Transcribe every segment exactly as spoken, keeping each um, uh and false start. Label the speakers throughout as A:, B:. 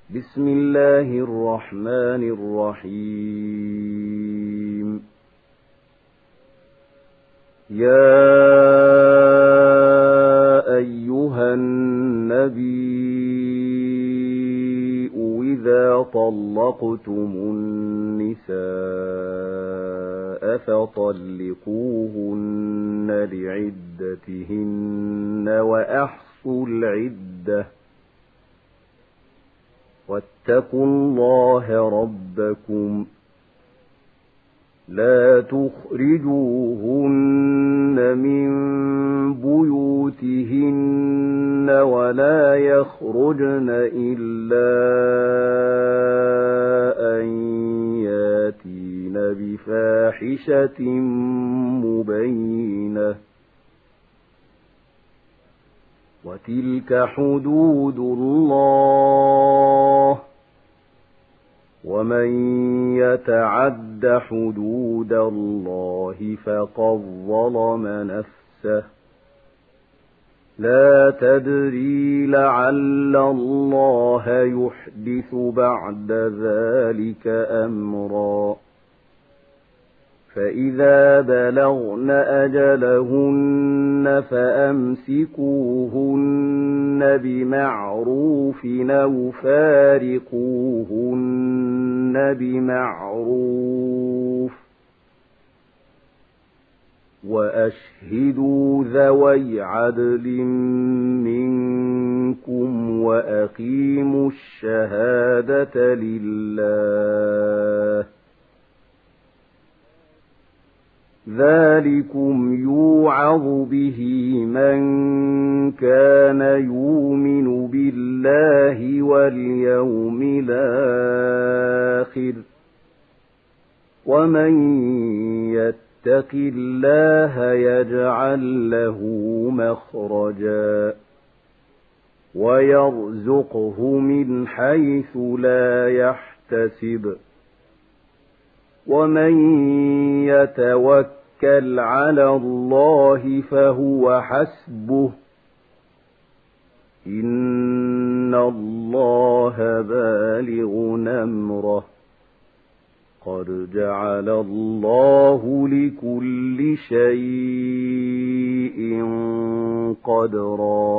A: بسم الله الرحمن الرحيم. يا أيها النبي إذا طلقتم النساء فطلقوهن لعدتهن وأحصوا العدة واتقوا الله ربكم لا تخرجوهن من بيوتهن ولا يخرجن إلا أن ياتين بفاحشة مبينة وتلك حدود الله ومن يتعد حدود الله فقد ظلم نفسه لا تدري لعل الله يحدث بعد ذلك أمرا فإذا بلغن أجلهن فأمسكوهن بمعروف أو فارقوهن بمعروف وأشهدوا ذوي عدل منكم وأقيموا الشهادة لله ذلكم يوعظ به من كان يؤمن بالله واليوم الآخر ومن يتق الله يجعل له مخرجا ويرزقه من حيث لا يحتسب ومن يتوكل على الله فهو حسبه إن الله بالغ أمره قد جعل الله لكل شيء قدرا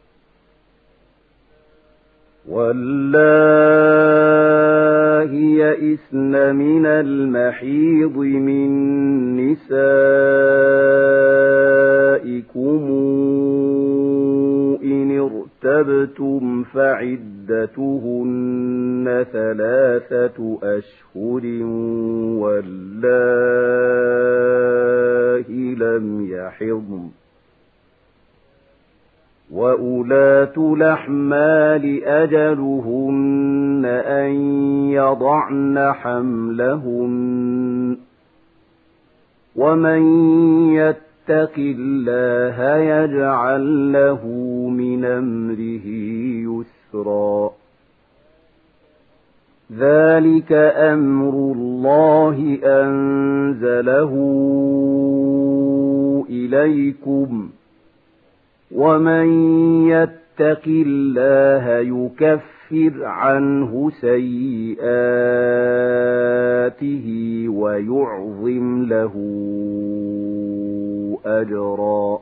A: واللائي يئسن من المحيض من نسائكم إن ارتبتم فعدتهن ثلاثة أشهر واللائي لم يحضن وأولاة الأحمال أجلهن أن يضعن حملهن ومن يتق الله يجعل له من أمره يسرا ذلك أمر الله أنزله إليكم ومن يتق الله يكفر عنه سيئاته ويعظم له أجرا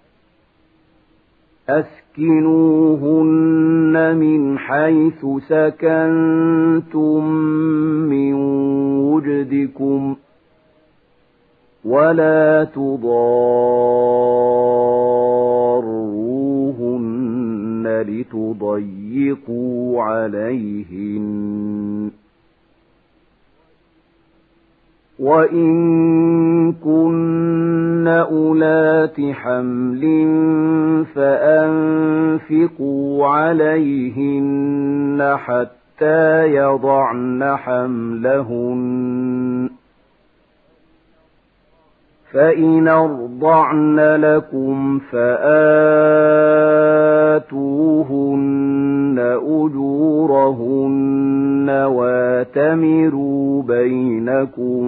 A: أسكنوهن من حيث سكنتم من وجدكم ولا تضاروهن لتضيقوا عليهن وإن كن أولات حمل فأنفقوا عليهن حتى يضعن حملهن فإن أرضعن لكم فآتوهن أجورهن واتمروا بينكم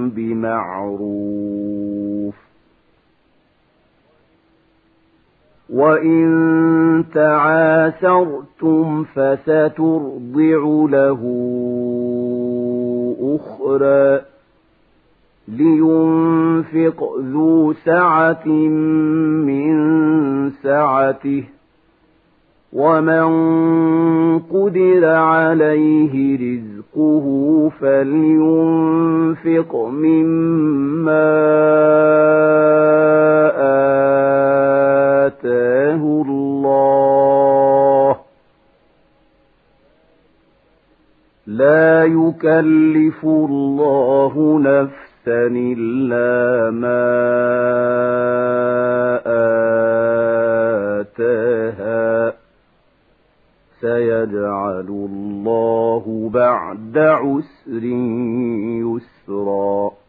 A: بمعروف وإن تعاسرتم فسترضع له أخرى لينفق ذو سعة من سعته ومن قدر عليه رزقه فلينفق مما آتاه الله لا يكلف الله نفسا إلا ما آتاها سيجعل الله بعد عسر يسرا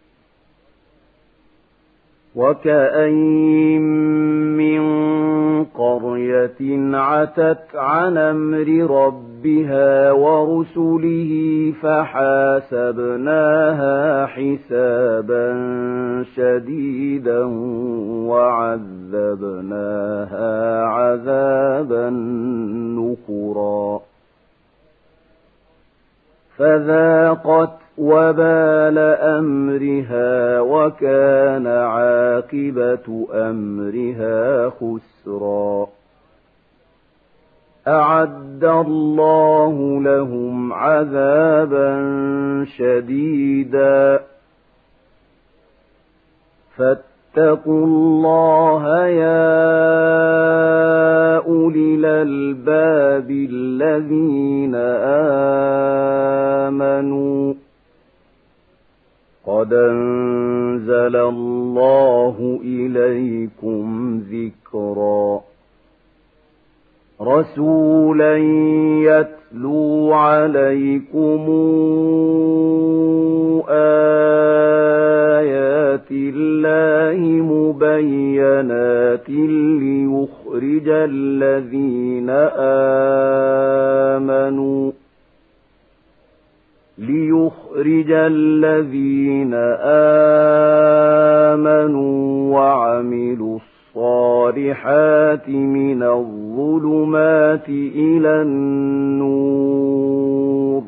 A: وكأين من قرية عتت عن أمر ربها ورسله فحاسبناها حسابا شديدا وعذبناها عذابا نكرا فذاقت وبال أمرها وكان عاقبة أمرها خسرا أعد الله لهم عذابا شديدا فاتقوا الله يا أولي الألباب الذين آمنوا قد أنزل الله إليكم ذكرا رسولا يتلو عليكم آيات الله مبينات ليخرج الذين آمنوا ليخرج الذين آمنوا وعملوا الصالحات من الظلمات إلى النور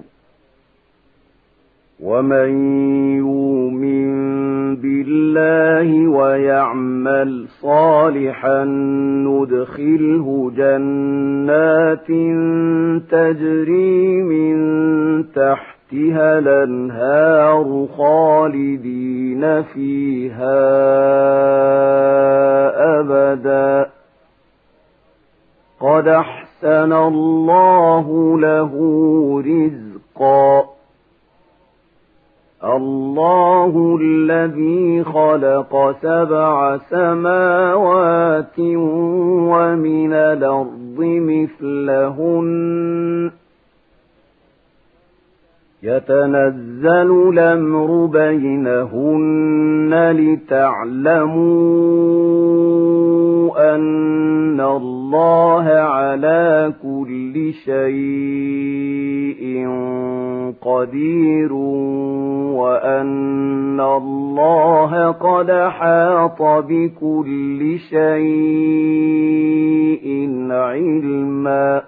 A: ومن يؤمن بالله ويعمل صالحا ندخله جنات تجري من تحتها الأنهار خالدين فيها أبدا قد أحسن الله له رزقا الله الذي خلق سبع سماوات ومن الأرض مثلهن يتنزل الأمر بينهن لتعلموا أن الله على كل شيء قدير وأن الله قد حاط بكل شيء علما